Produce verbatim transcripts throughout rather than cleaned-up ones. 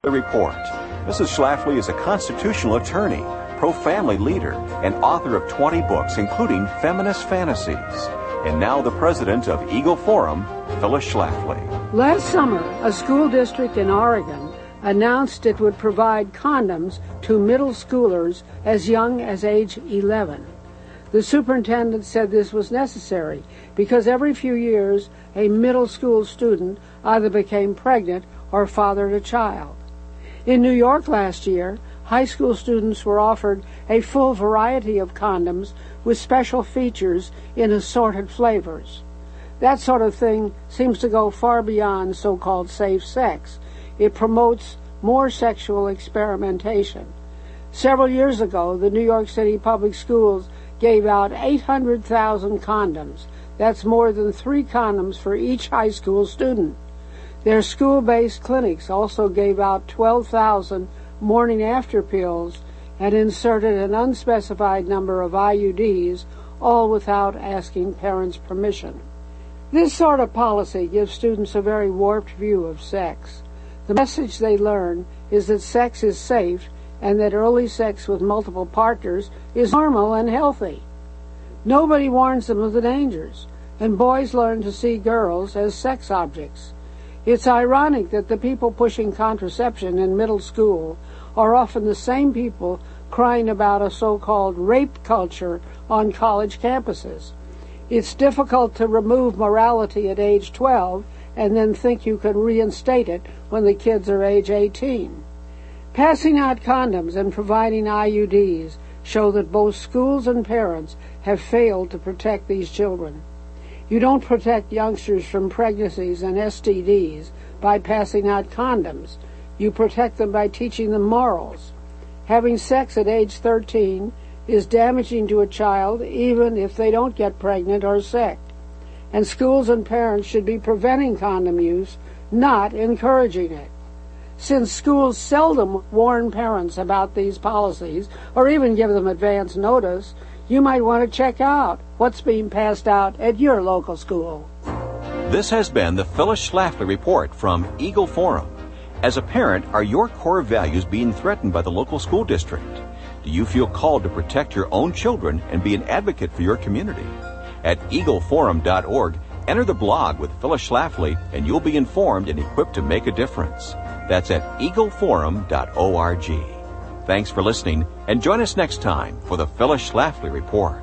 Schlafly Report. Missus Schlafly is a constitutional attorney, pro-family leader, and author of twenty books, including Feminist Fantasies. And now the president of Eagle Forum, Phyllis Schlafly. Last summer, a school district in Oregon announced it would provide condoms to middle schoolers as young as age eleven. The superintendent said this was necessary because every few years a middle school student either became pregnant or fathered a child. In New York last year, high school students were offered a full variety of condoms with special features in assorted flavors. That sort of thing seems to go far beyond so-called safe sex. It promotes more sexual experimentation. Several years ago, the New York City Public Schools gave out eight hundred thousand condoms. That's more than three condoms for each high school student. Their school-based clinics also gave out twelve thousand morning-after pills and inserted an unspecified number of I U Ds, all without asking parents' permission. This sort of policy gives students a very warped view of sex. The message they learn is that sex is safe and that early sex with multiple partners is normal and healthy. Nobody warns them of the dangers, and boys learn to see girls as sex objects. It's ironic that the people pushing contraception in middle school are often the same people crying about a so-called rape culture on college campuses. It's difficult to remove morality at age twelve and then think you can reinstate it when the kids are age eighteen. Passing out condoms and providing I U Ds show that both schools and parents have failed to protect these children. You don't protect youngsters from pregnancies and S T Ds by passing out condoms. You protect them by teaching them morals. Having sex at age thirteen is damaging to a child even if they don't get pregnant or sick. And schools and parents should be preventing condom use, not encouraging it. Since schools seldom warn parents about these policies or even give them advance notice, you might want to check out what's being passed out at your local school. This has been the Phyllis Schlafly Report from Eagle Forum. As a parent, are your core values being threatened by the local school district? Do you feel called to protect your own children and be an advocate for your community? At eagle forum dot org, enter the blog with Phyllis Schlafly and you'll be informed and equipped to make a difference. That's at eagle forum dot org. Thanks for listening, and join us next time for the Phyllis Schlafly Report.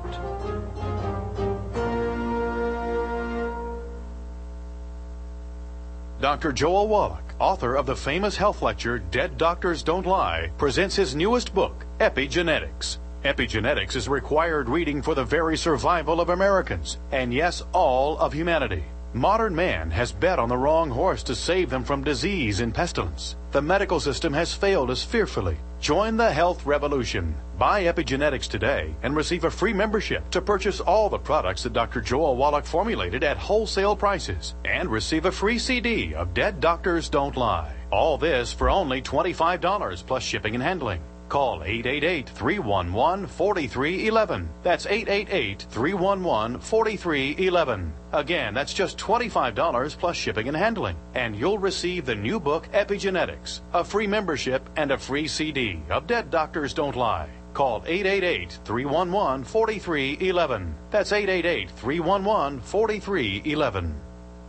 Doctor Joel Wallach, author of the famous health lecture Dead Doctors Don't Lie, presents his newest book, Epigenetics. Epigenetics is required reading for the very survival of Americans, and yes, all of humanity. Modern man has bet on the wrong horse to save them from disease and pestilence. The medical system has failed us fearfully. Join the health revolution. Buy Epigenetics today and receive a free membership to purchase all the products that Doctor Joel Wallach formulated at wholesale prices and receive a free C D of Dead Doctors Don't Lie. All this for only twenty-five dollars plus shipping and handling. Call eight eight eight, three one one, four three one one. That's eight eight eight, three one one, four three one one. Again, that's just twenty-five dollars plus shipping and handling. And you'll receive the new book, Epigenetics, a free membership, and a free C D of Dead Doctors Don't Lie. Call eight eight eight, three one one, four three one one. That's eight eight eight, three one one, four three one one.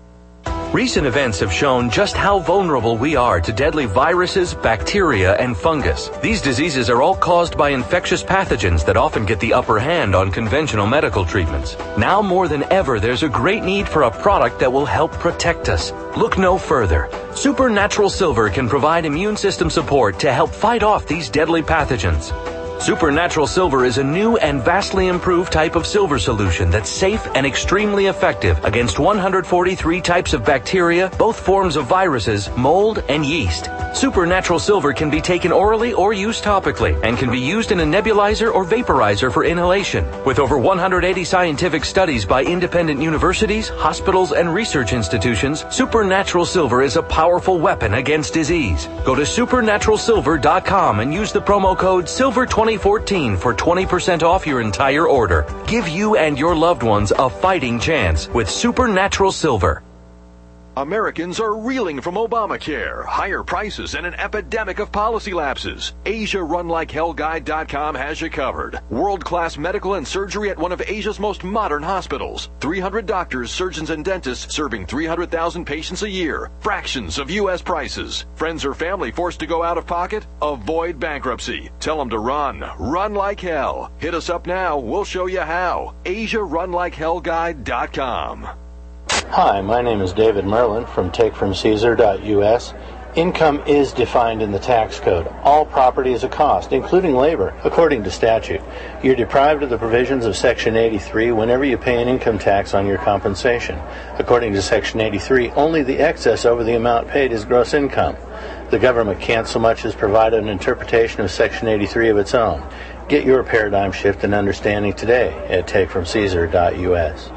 Recent events have shown just how vulnerable we are to deadly viruses, bacteria, and fungus. These diseases are all caused by infectious pathogens that often get the upper hand on conventional medical treatments. Now more than ever, there's a great need for a product that will help protect us. Look no further. Supernatural Silver can provide immune system support to help fight off these deadly pathogens. Supernatural Silver is a new and vastly improved type of silver solution that's safe and extremely effective against one hundred forty-three types of bacteria, both forms of viruses, mold, and yeast. Supernatural Silver can be taken orally or used topically and can be used in a nebulizer or vaporizer for inhalation. With over one hundred eighty scientific studies by independent universities, hospitals, and research institutions, Supernatural Silver is a powerful weapon against disease. Go to supernatural silver dot com and use the promo code silver twenty fourteen for twenty percent off your entire order. Give you and your loved ones a fighting chance with Supernatural Silver. Americans are reeling from Obamacare, higher prices, and an epidemic of policy lapses. Asia Run Like Hell Guide dot com has you covered. World-class medical and surgery at one of Asia's most modern hospitals. three hundred doctors, surgeons, and dentists serving three hundred thousand patients a year. Fractions of U S prices. Friends or family forced to go out of pocket? Avoid bankruptcy. Tell them to run. Run like hell. Hit us up now. We'll show you how. Asia Run Like Hell Guide dot com. Hi, my name is David Merlin from Take From Caesar dot U S. Income is defined in the tax code. All property is a cost, including labor, according to statute. You're deprived of the provisions of Section eighty-three whenever you pay an income tax on your compensation. According to Section eighty-three, only the excess over the amount paid is gross income. The government can't so much as provide an interpretation of Section eighty-three of its own. Get your paradigm shift and understanding today at Take From Caesar dot U S.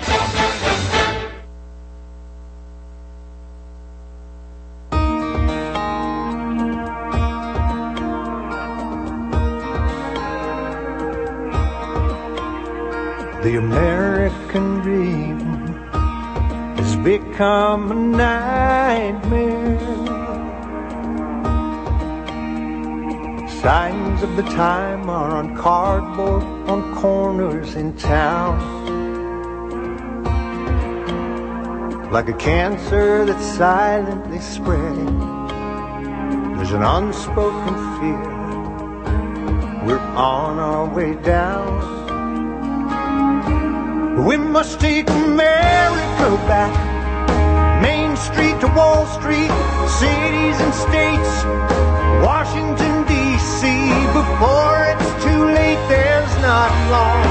The American dream has become a nightmare. Signs of the time are on cardboard on corners in town. Like a cancer that's silently spreading, there's an unspoken fear we're on our way down. We must take America back, Main Street to Wall Street, cities and states, Washington, D C Before it's too late, there's not long.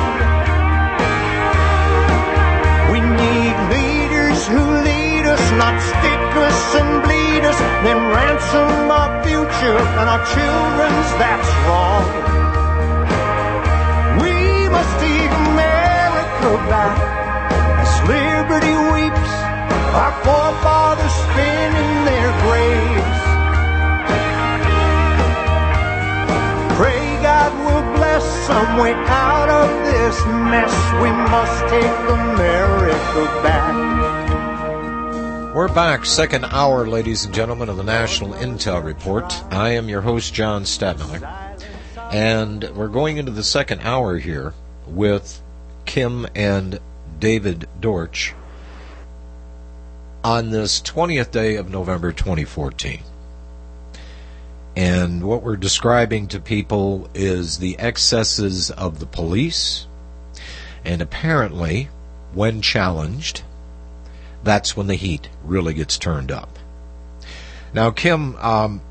We need leaders who lead us, not stick us and bleed us, then ransom our future and our children's, that's wrong. We must take America back as liberty weeps, our forefathers spin in their graves. Pray God will bless some way out of this mess. We must take America back. We're back, second hour, ladies and gentlemen, of the National Intel Report. I am your host, John Stadtmiller, and we're going into the second hour here with Kim and David Dortch on this twentieth day of November twenty fourteen. And what we're describing to people is the excesses of the police, and apparently, when challenged, that's when the heat really gets turned up. Now, Kim, um,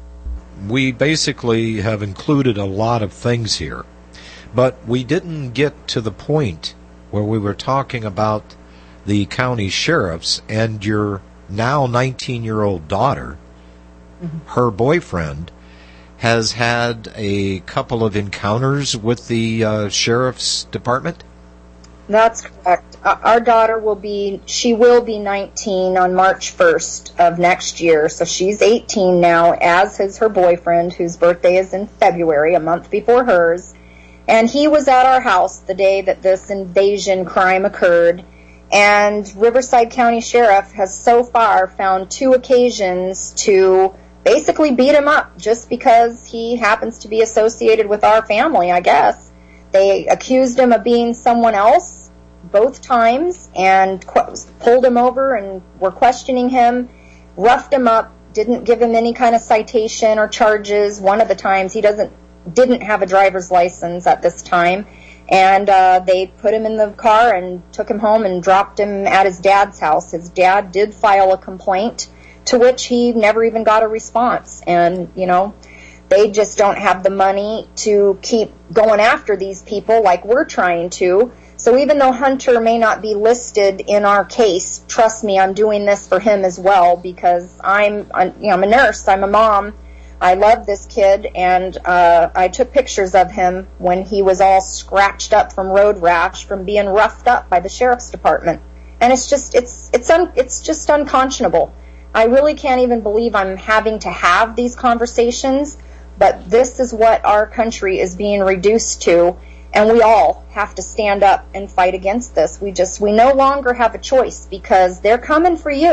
we basically have included a lot of things here, but we didn't get to the point where we were talking about the county sheriffs and your now nineteen-year-old daughter. Mm-hmm. Her boyfriend has had a couple of encounters with the uh, sheriff's department? That's correct. Our daughter will be, she will be nineteen on March first of next year, so she's eighteen now, as is her boyfriend, whose birthday is in February, a month before hers. And he was at our house the day that this invasion crime occurred. And Riverside County Sheriff has so far found two occasions to basically beat him up just because he happens to be associated with our family, I guess. They accused him of being someone else both times and qu- pulled him over and were questioning him, roughed him up, didn't give him any kind of citation or charges. One of the times he doesn't didn't have a driver's license at this time, and uh, they put him in the car and took him home and dropped him at his dad's house. His dad did file a complaint, to which he never even got a response. And, you know, they just don't have the money to keep going after these people like we're trying to. So even though Hunter may not be listed in our case, trust me, I'm doing this for him as well, because I'm, you know, I'm a nurse, I'm a mom. I love this kid, and uh, I took pictures of him when he was all scratched up from road rash from being roughed up by the sheriff's department. And it's just, it's, it's, un, it's just unconscionable. I really can't even believe I'm having to have these conversations, but this is what our country is being reduced to, and we all have to stand up and fight against this. We just, we no longer have a choice, because they're coming for you.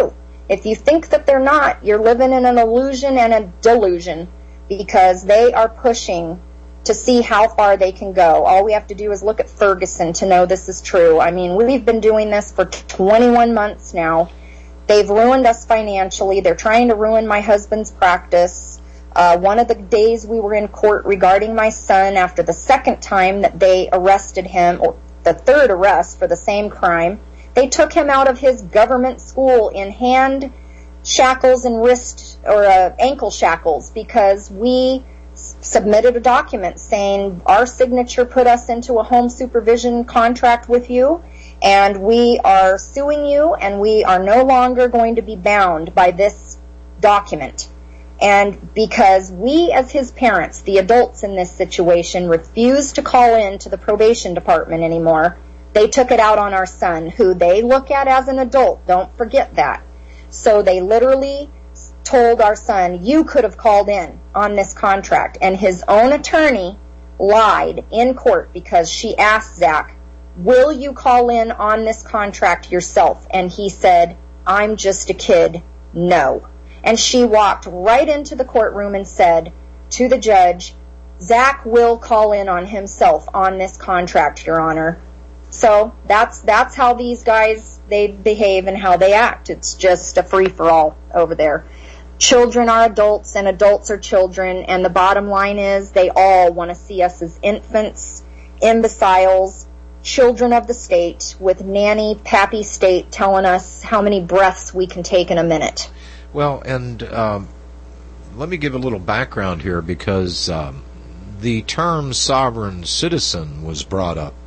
If you think that they're not, you're living in an illusion and a delusion, because they are pushing to see how far they can go. All we have to do is look at Ferguson to know this is true. I mean, we've been doing this for twenty-one months now. They've ruined us financially. They're trying to ruin my husband's practice. Uh, one of the days we were in court regarding my son, after the second time that they arrested him, or the third arrest for the same crime, they took him out of his government school in hand shackles and wrist or uh, ankle shackles, because we submitted a document saying our signature put us into a home supervision contract with you, and we are suing you, and we are no longer going to be bound by this document. And because we, as his parents, the adults in this situation, refused to call in to the probation department anymore, they took it out on our son, who they look at as an adult. Don't forget that. So they literally told our son, you could have called in on this contract. And his own attorney lied in court, because she asked Zach, will you call in on this contract yourself? And he said, I'm just a kid, no. And she walked right into the courtroom and said to the judge, Zach will call in on himself on this contract, Your Honor. So that's that's how these guys, they behave and how they act. It's just a free-for-all over there. Children are adults and adults are children, and the bottom line is they all want to see us as infants, imbeciles, children of the state, with nanny pappy state telling us how many breaths we can take in a minute. Well, and um, let me give a little background here, because um, the term sovereign citizen was brought up.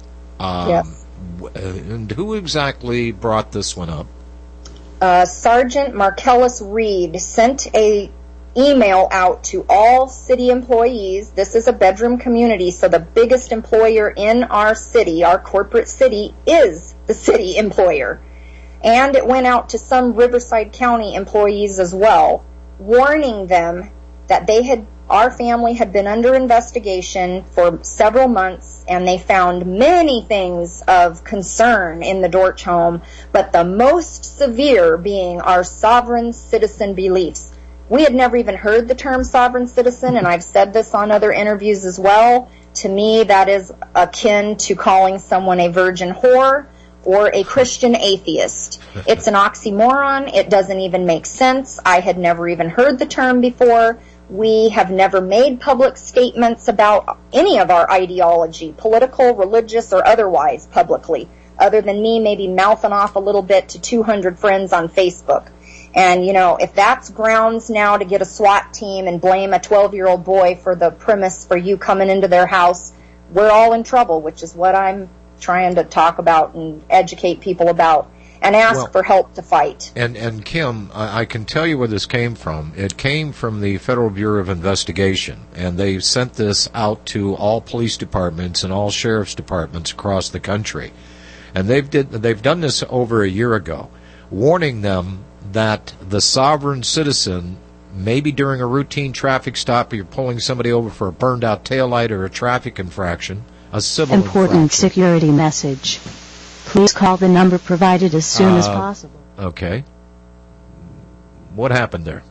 Um, yes. And who exactly brought this one up? Uh, Sergeant Marcellus Reed sent a email out to all city employees. This is a bedroom community, so the biggest employer in our city, our corporate city, is the city employer. And it went out to some Riverside County employees as well, warning them that they had, our family had been under investigation for several months, and they found many things of concern in the Dortch home, but the most severe being our sovereign citizen beliefs. We had never even heard the term sovereign citizen, and I've said this on other interviews as well. To me, that is akin to calling someone a virgin whore or a Christian atheist. It's an oxymoron. It doesn't even make sense. I had never even heard the term before. We have never made public statements about any of our ideology, political, religious, or otherwise, publicly, other than me maybe mouthing off a little bit to two hundred friends on Facebook. And, you know, if that's grounds now to get a SWAT team and blame a twelve-year-old boy for the premise for you coming into their house, we're all in trouble, which is what I'm trying to talk about and educate people about, and ask well, for help to fight. And, and Kim, I, I can tell you where this came from. It came from the Federal Bureau of Investigation, and they sent this out to all police departments and all sheriff's departments across the country. And they've did they've done this over a year ago, warning them that the sovereign citizen, maybe during a routine traffic stop, you're pulling somebody over for a burned-out taillight or a traffic infraction, a civil Important infraction. Security message. Please call the number provided as soon uh, as possible. Okay. What happened there?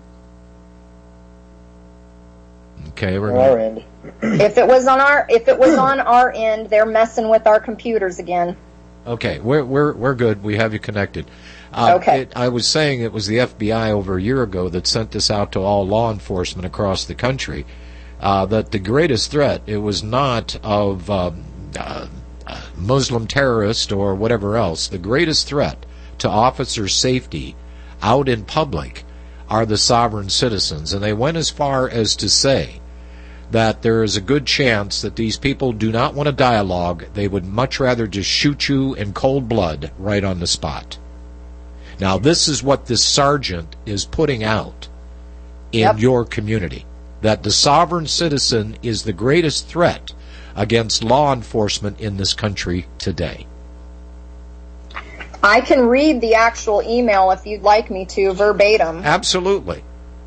Okay, we're our end. If it was on our if it was on our end, they're messing with our computers again. Okay, we're we're we're good. We have you connected. Uh, okay. It, I was saying it was the F B I over a year ago that sent this out to all law enforcement across the country. Uh, that the greatest threat, it was not of um, uh, Muslim terrorist or whatever else. The greatest threat to officer safety out in public are the sovereign citizens. And they went as far as to say that there is a good chance that these people do not want a dialogue. They would much rather just shoot you in cold blood right on the spot. Now, this is what this sergeant is putting out in yep. your community, that the sovereign citizen is the greatest threat against law enforcement in this country today. I can read the actual email if you'd like me to, verbatim. Absolutely.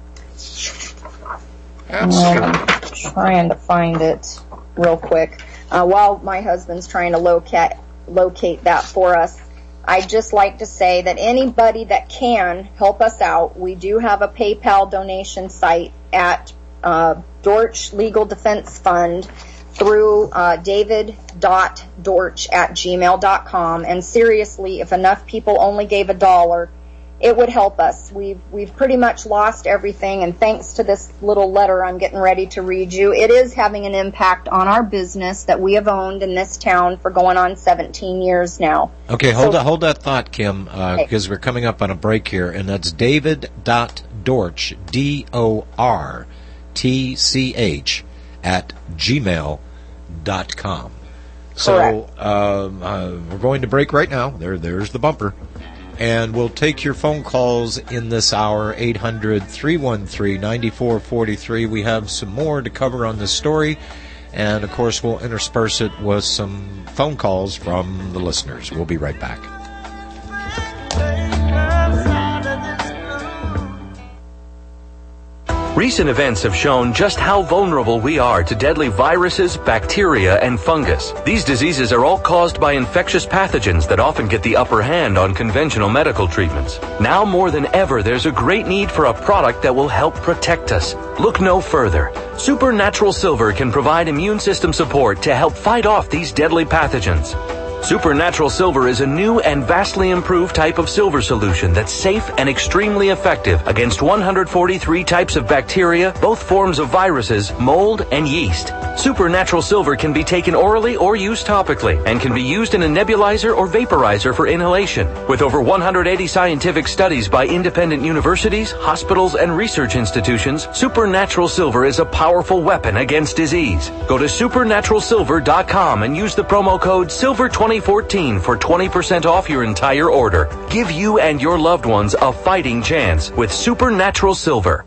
Absolutely. I'm trying to find it real quick uh, while my husband's trying to locate locate that for us. I'd just like to say that anybody that can help us out, we do have a PayPal donation site at uh, Dortch Legal Defense Fund through uh, david dot dortch at gmail dot com. And seriously, if enough people only gave a dollar, it would help us. We've we've pretty much lost everything, and thanks to this little letter I'm getting ready to read you, it is having an impact on our business that we have owned in this town for going on seventeen years now. Okay, so, hold that, hold that thought, Kim, uh, okay. because we're coming up on a break here, and that's david dot dortch, D O R T C H, at gmail dot com. So um, uh, we're going to break right now. There, there's the bumper. And we'll take your phone calls in this hour, eight hundred, three one three, nine four four three. We have some more to cover on this story, and, of course, we'll intersperse it with some phone calls from the listeners. We'll be right back. Recent events have shown just how vulnerable we are to deadly viruses, bacteria, and fungus. These diseases are all caused by infectious pathogens that often get the upper hand on conventional medical treatments. Now more than ever, there's a great need for a product that will help protect us. Look no further. Supernatural Silver can provide immune system support to help fight off these deadly pathogens. Supernatural Silver is a new and vastly improved type of silver solution that's safe and extremely effective against one hundred forty-three types of bacteria, both forms of viruses, mold, and yeast. Supernatural Silver can be taken orally or used topically and can be used in a nebulizer or vaporizer for inhalation. With over one hundred eighty scientific studies by independent universities, hospitals, and research institutions, Supernatural Silver is a powerful weapon against disease. Go to supernatural silver dot com and use the promo code silver twenty fourteen for twenty percent off your entire order. Give you and your loved ones a fighting chance with Supernatural Silver.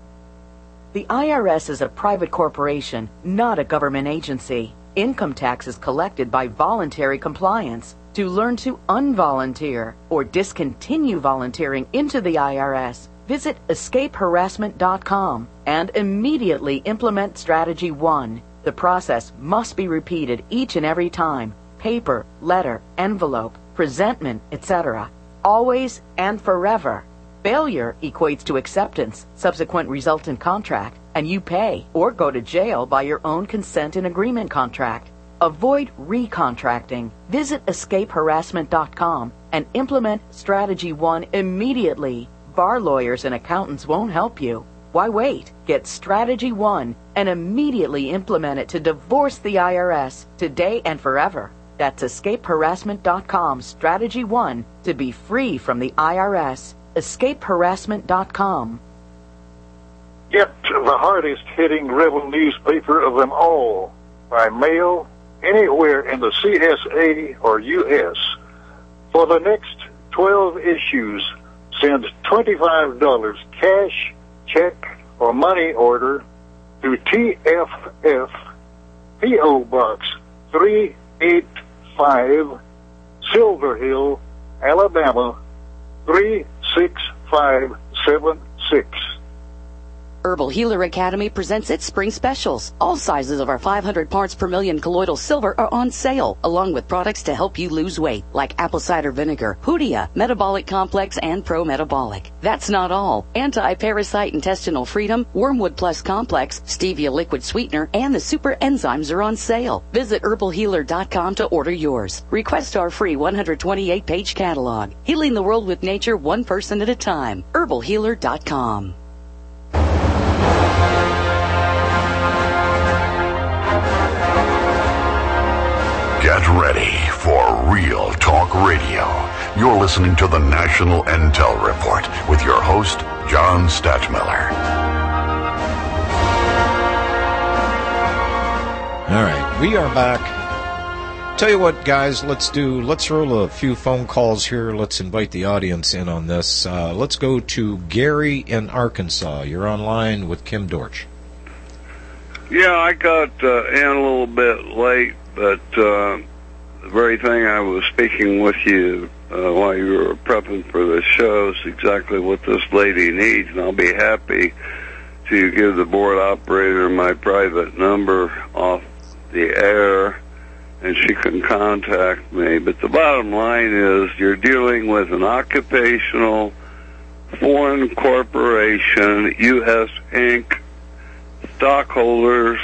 The I R S is a private corporation, not a government agency. Income tax is collected by voluntary compliance. To learn to unvolunteer or discontinue volunteering into the I R S, visit escape harassment dot com and immediately implement Strategy one. The process must be repeated each and every time. Paper, letter, envelope, presentment, et cetera. Always and forever. Failure equates to acceptance, subsequent resultant contract, and you pay or go to jail by your own consent and agreement contract. Avoid recontracting. Visit escape harassment dot com and implement Strategy one immediately. Bar lawyers and accountants won't help you. Why wait? Get Strategy one and immediately implement it to divorce the I R S today and forever. That's escape harassment dot com, Strategy one, to be free from the I R S. escape harassment dot com. Get the hardest hitting rebel newspaper of them all by mail anywhere in the C S A or U S. For the next twelve issues, send twenty-five dollars cash, check, or money order to T F F, P O Box three eight five, Silver Hill, Alabama three six five seven six. Herbal Healer Academy presents its spring specials. All sizes of our five hundred parts per million colloidal silver are on sale, along with products to help you lose weight, like apple cider vinegar, Hoodia, Metabolic Complex, and Pro Metabolic. That's not all. Anti-Parasite Intestinal Freedom, Wormwood Plus Complex, Stevia Liquid Sweetener, and the Super Enzymes are on sale. Visit herbal healer dot com to order yours. Request our free one hundred twenty-eight page catalog. Healing the world with nature one person at a time. herbal healer dot com. Get ready for Real Talk Radio. You're listening to the National Intel Report with your host, John Stadtmiller. All right, we are back. Tell you what, guys, let's do, let's roll a few phone calls here. Let's invite the audience in on this. Uh, let's go to Gary in Arkansas. You're online with Kim Dortch. Yeah, I got uh, in a little bit late, but uh, the very thing I was speaking with you uh, while you were prepping for the show is exactly what this lady needs, and I'll be happy to give the board operator my private number off the air and she can contact me. But the bottom line is you're dealing with an occupational foreign corporation, U S Incorporated. Stockholders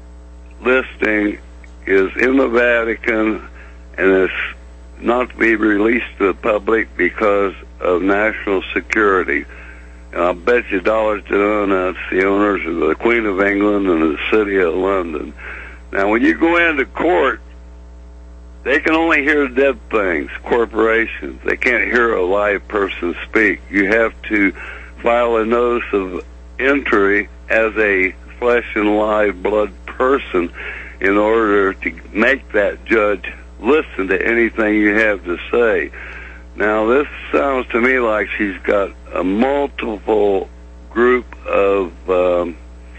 listing is in the Vatican, and it's not to be released to the public because of national security. And I'll bet you dollars to donuts the owners of the Queen of England and the City of London. Now, when you go into court, they can only hear dead things, corporations. They can't hear a live person speak. You have to file a notice of entry as a flesh and live blood person in order to make that judge listen to anything you have to say. Now, this sounds to me like she's got a multiple group of um,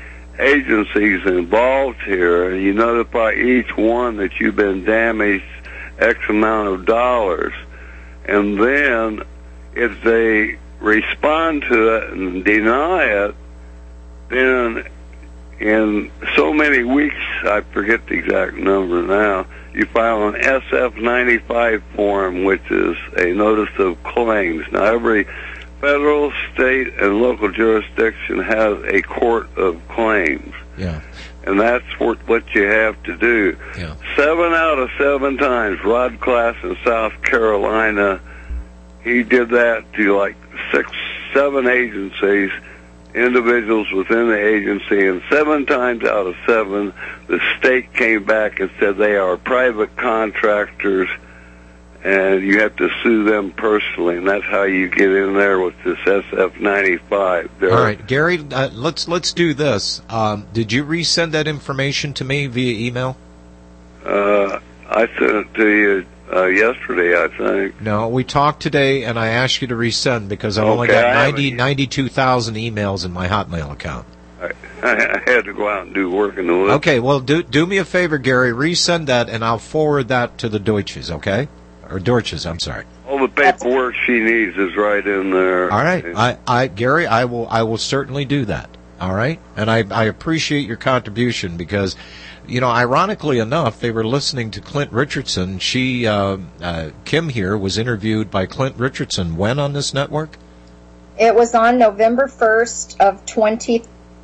agencies involved here, and you notify each one that you've been damaged X amount of dollars, and then if they respond to it and deny it, then in so many weeks, I forget the exact number now, you file an S F ninety-five form, which is a notice of claims. Now, every federal, state, and local jurisdiction has a court of claims. Yeah. And that's what, what you have to do. Yeah. Seven out of seven times, Rod Class in South Carolina, he did that to like six, seven agencies, individuals within the agency, and seven times out of seven, the state came back and said they are private contractors, and you have to sue them personally, and that's how you get in there with this S F ninety-five. There All right, Gary, uh, let's let's do this. Um, did you resend that information to me via email? Uh, I sent it to you uh, yesterday, I think. No, we talked today, and I asked you to resend because I've okay, only got I ninety, ninety-two thousand emails in my Hotmail account. I, I had to go out and do work in the woods. Okay, well, do do me a favor, Gary. Resend that, and I'll forward that to the Deutsches, okay? Or Deutsches, I'm sorry. All the paperwork she needs is right in there. All right, I, I, Gary, I will, I will certainly do that. All right, and I, I appreciate your contribution because, you know, ironically enough, they were listening to Clint Richardson. She, uh, uh, Kim here, was interviewed by Clint Richardson. When on this network? It was on November first of twenty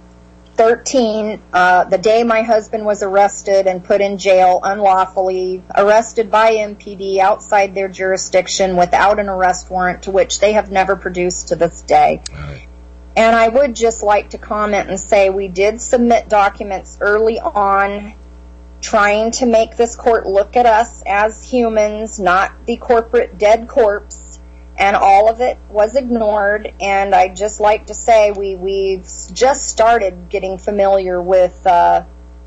thirteen, uh, the day my husband was arrested and put in jail unlawfully, arrested by M P D outside their jurisdiction without an arrest warrant, to which they have never produced to this day. Right. And I would just like to comment and say we did submit documents early on trying to make this court look at us as humans, not the corporate dead corpse. And all of it was ignored, and I'd just like to say we, we've just started getting familiar with, uh,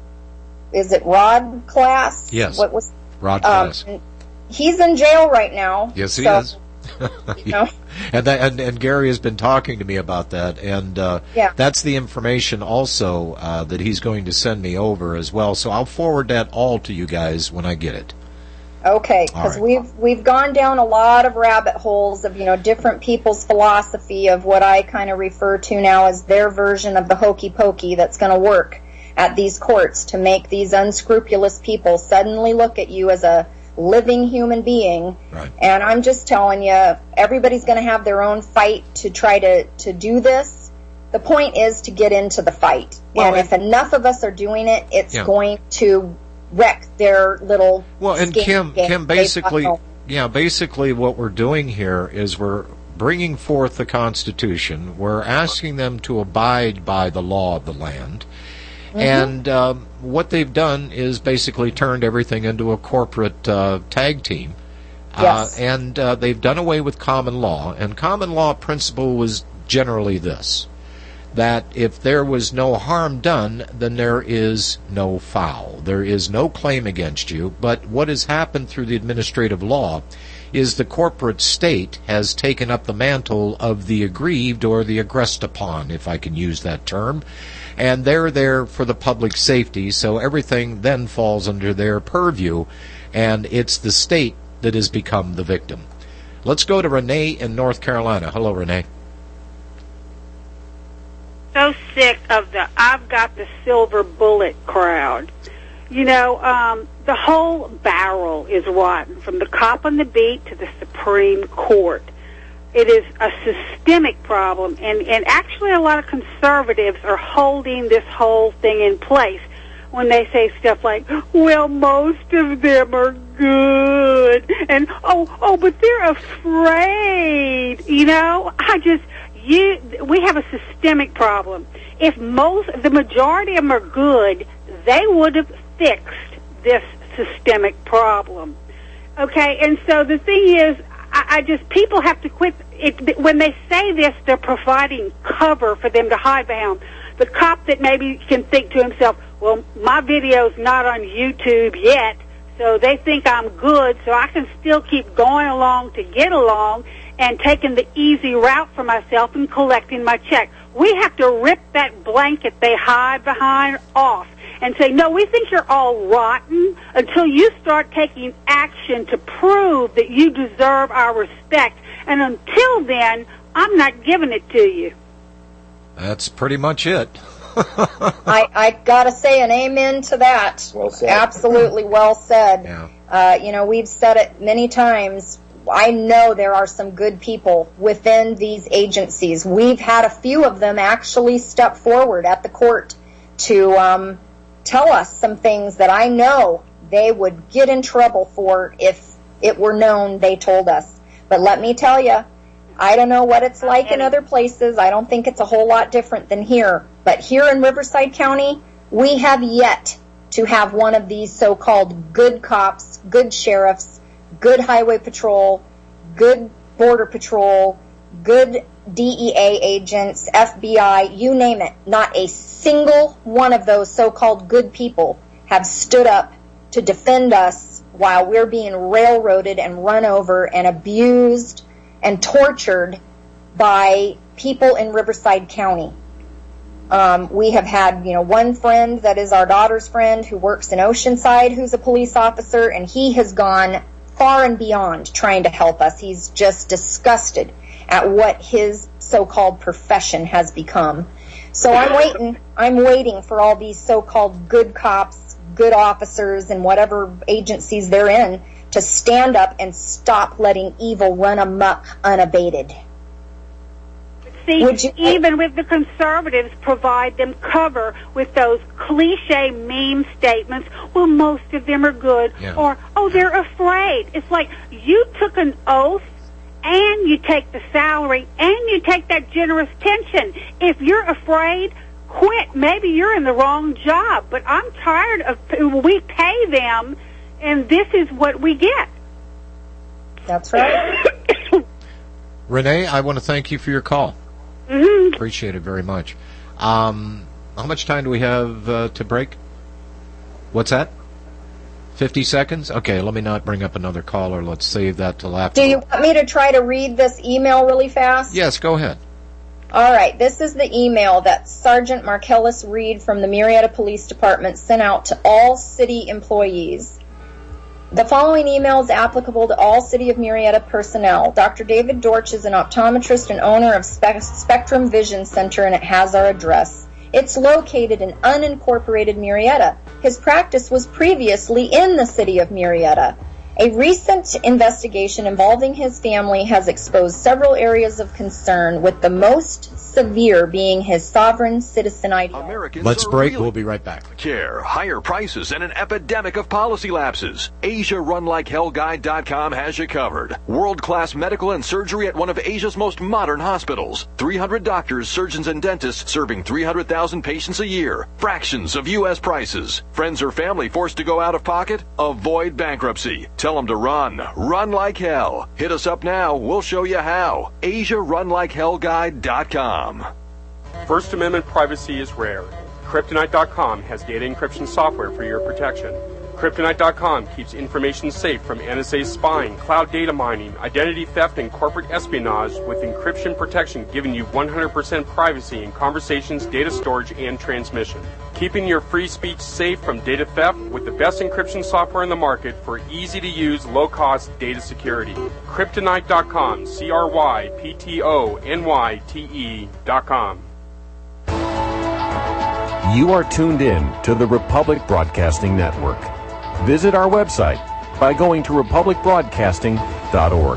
is it Rod Class? Yes, what was Rod um, Class. He's in jail right now. Yes, he so, is. You know? and, that, and and Gary has been talking to me about that, and uh, yeah. that's the information also uh, that he's going to send me over as well, so I'll forward that all to you guys when I get it. Okay, because right. we've we've gone down a lot of rabbit holes of, you know, different people's philosophy of what I kind of refer to now as their version of the hokey pokey that's going to work at these courts to make these unscrupulous people suddenly look at you as a living human being. Right. And I'm just telling you, everybody's going to have their own fight to try to, to do this. The point is to get into the fight. Well, and and if enough of us are doing it, it's yeah. going to wreck their little well and Kim game Kim basically yeah basically what we're doing here is we're bringing forth the Constitution. We're asking them to abide by the law of the land, mm-hmm. and um, what they've done is basically turned everything into a corporate uh, tag team. Yes. uh, and uh, they've done away with common law, and common law principle was generally this: that if there was no harm done, then there is no foul. There is no claim against you. But what has happened through the administrative law is the corporate state has taken up the mantle of the aggrieved or the aggressed upon, if I can use that term. And they're there for the public safety, so everything then falls under their purview, and it's the state that has become the victim. Let's go to Renee in North Carolina. Hello, Renee. So sick of the I've got the silver bullet crowd. You know, um, the whole barrel is rotten, from the cop on the beat to the Supreme Court. It is a systemic problem, and, and actually a lot of conservatives are holding this whole thing in place when they say stuff like, well, most of them are good, and, oh, oh, but they're afraid. You know, I just, you, we have a systemic problem. If most, the majority of them are good, they would have fixed this systemic problem. Okay, and so the thing is, I, I just, people have to quit. It, when they say this, they're providing cover for them to hide behind. The cop that maybe can think to himself, well, my video's not on YouTube yet, so they think I'm good, so I can still keep going along to get along and taking the easy route for myself and collecting my check. We have to rip that blanket they hide behind off and say, no, we think you're all rotten until you start taking action to prove that you deserve our respect. And until then, I'm not giving it to you. That's pretty much it. I, I gotta say an amen to that. Well said. Absolutely well said. Yeah. Uh, you know, we've said it many times. I know there are some good people within these agencies. We've had a few of them actually step forward at the court to um, tell us some things that I know they would get in trouble for if it were known they told us. But let me tell you, I don't know what it's like in other places. I don't think it's a whole lot different than here. But here in Riverside County, we have yet to have one of these so-called good cops, good sheriffs, good highway patrol, good border patrol, good D E A agents, F B I, you name it. Not a single one of those so-called good people have stood up to defend us while we're being railroaded and run over and abused and tortured by people in Riverside County. Um, we have had, you know, one friend that is our daughter's friend who works in Oceanside who's a police officer, and he has gone far and beyond trying to help us. He's just disgusted at what his so-called profession has become. So I'm waiting, I'm waiting for all these so-called good cops, good officers, and whatever agencies they're in to stand up and stop letting evil run amok unabated. See, you, even with the conservatives, provide them cover with those cliche meme statements, well, most of them are good, yeah. Or, oh, they're afraid. It's like you took an oath and you take the salary and you take that generous pension. If you're afraid, quit. Maybe you're in the wrong job, but I'm tired of, we pay them and this is what we get. That's right. Renee, I want to thank you for your call. Mm-hmm. Appreciate it very much. Um, how much time do we have uh, to break? What's that? fifty seconds? Okay, let me not bring up another caller. Let's save that till after. Do you want me to try to read this email really fast? Yes, go ahead. All right, this is the email that Sergeant Marcellus Reed from the Marietta Police Department sent out to all city employees. The following email is applicable to all City of Marietta personnel. Doctor David Dorch is an optometrist and owner of Spe- Spectrum Vision Center, and it has our address. It's located in unincorporated Marietta. His practice was previously in the City of Marietta. A recent investigation involving his family has exposed several areas of concern, with the most severe being his sovereign citizen ideology. Let's break. We'll be right back. Care, higher prices, and an epidemic of policy lapses. Asia Run Like Hell Guide dot com has you covered. World-class medical and surgery at one of Asia's most modern hospitals. three hundred doctors, surgeons, and dentists serving three hundred thousand patients a year. Fractions of U S prices. Friends or family forced to go out of pocket? Avoid bankruptcy. Tell them to run. Run like hell. Hit us up now. We'll show you how. Asia Run Like Hell Guide dot com. First Amendment privacy is rare. Kryptonite dot com has data encryption software for your protection. Kryptonite dot com keeps information safe from N S A spying, cloud data mining, identity theft, and corporate espionage, with encryption protection giving you one hundred percent privacy in conversations, data storage, and transmission. Keeping your free speech safe from data theft with the best encryption software in the market for easy-to-use, low-cost data security. Kryptonite dot com, C R Y P T O N Y T E dot com. You are tuned in to the Republic Broadcasting Network. Visit our website by going to republic broadcasting dot org.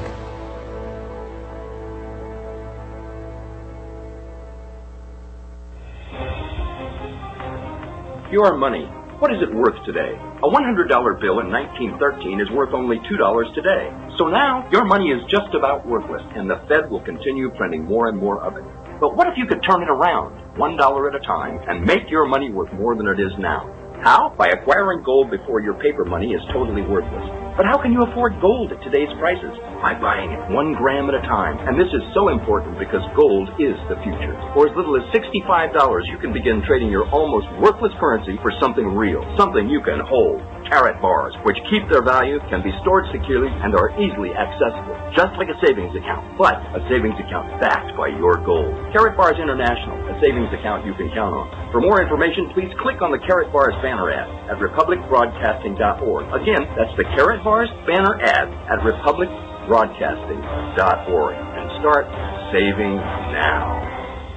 Your money. What is it worth today? A one hundred dollar bill in nineteen thirteen is worth only two dollars today. So now, your money is just about worthless, and the Fed will continue printing more and more of it. But what if you could turn it around, one dollar at a time, and make your money worth more than it is now? How? By acquiring gold before your paper money is totally worthless. But how can you afford gold at today's prices? By buying it one gram at a time. And this is so important because gold is the future. For as little as sixty-five dollars, you can begin trading your almost worthless currency for something real, something you can hold. Carrot bars, which keep their value, can be stored securely, and are easily accessible, just like a savings account, but a savings account backed by your gold. Carrot Bars International, a savings account you can count on. For more information, please click on the Carrot Bars banner ad at republic broadcasting dot org. Again, that's the Carrot Bars banner ad at republic broadcasting dot org. And start saving now.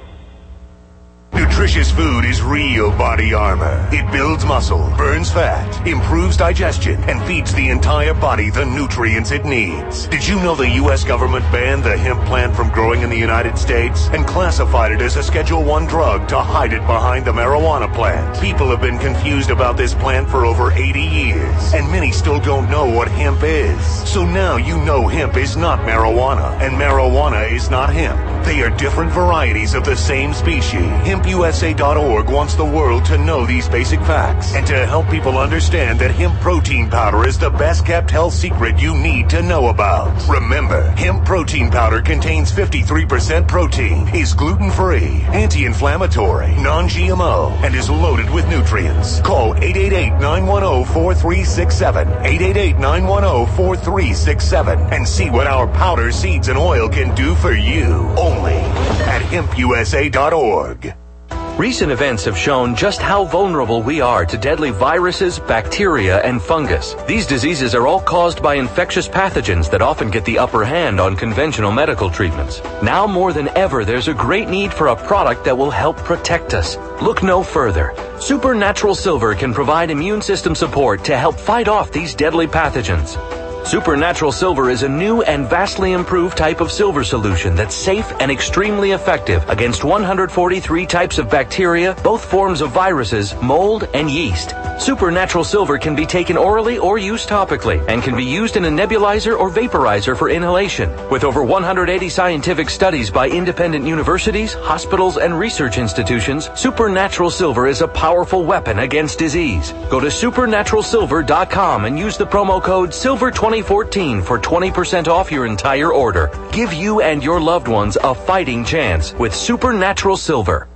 Nutritious food is real body armor. It builds muscle, burns fat, improves digestion, and feeds the entire body the nutrients it needs. Did you know the U S government banned the hemp plant from growing in the United States and classified it as a Schedule one drug to hide it behind the marijuana plant? People have been confused about this plant for over eighty years, and many still don't know what hemp is. So now you know hemp is not marijuana, and marijuana is not hemp. They are different varieties of the same species. hemp U S A dot org wants the world to know these basic facts and to help people understand that hemp protein powder is the best kept health secret you need to know about. Remember, hemp protein powder contains fifty-three percent protein, is gluten-free, anti-inflammatory, non-G M O, and is loaded with nutrients. Call eight eight eight, nine one zero, four three six seven, eight eight eight, nine one zero, four three six seven, and see what our powder, seeds, and oil can do for you. Only at hemp U S A dot org. Recent events have shown just how vulnerable we are to deadly viruses, bacteria, and fungus. These diseases are all caused by infectious pathogens that often get the upper hand on conventional medical treatments. Now more than ever, there's a great need for a product that will help protect us. Look no further. Supernatural Silver can provide immune system support to help fight off these deadly pathogens. Supernatural Silver is a new and vastly improved type of silver solution that's safe and extremely effective against one hundred forty-three types of bacteria, both forms of viruses, mold, and yeast. Supernatural Silver can be taken orally or used topically and can be used in a nebulizer or vaporizer for inhalation. With over one hundred eighty scientific studies by independent universities, hospitals, and research institutions, Supernatural Silver is a powerful weapon against disease. Go to supernatural silver dot com and use the promo code silver twenty fourteen for twenty percent off your entire order. Give you and your loved ones a fighting chance with Supernatural Silver.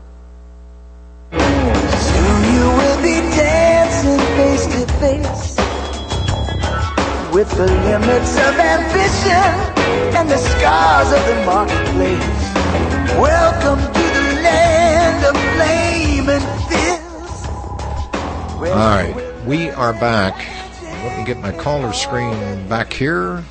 Soon you will be dancing face to face with the limits of ambition and the scars of the marketplace. Welcome to the land of flame and fizz. All right, we are back. Let me get my caller screen back here.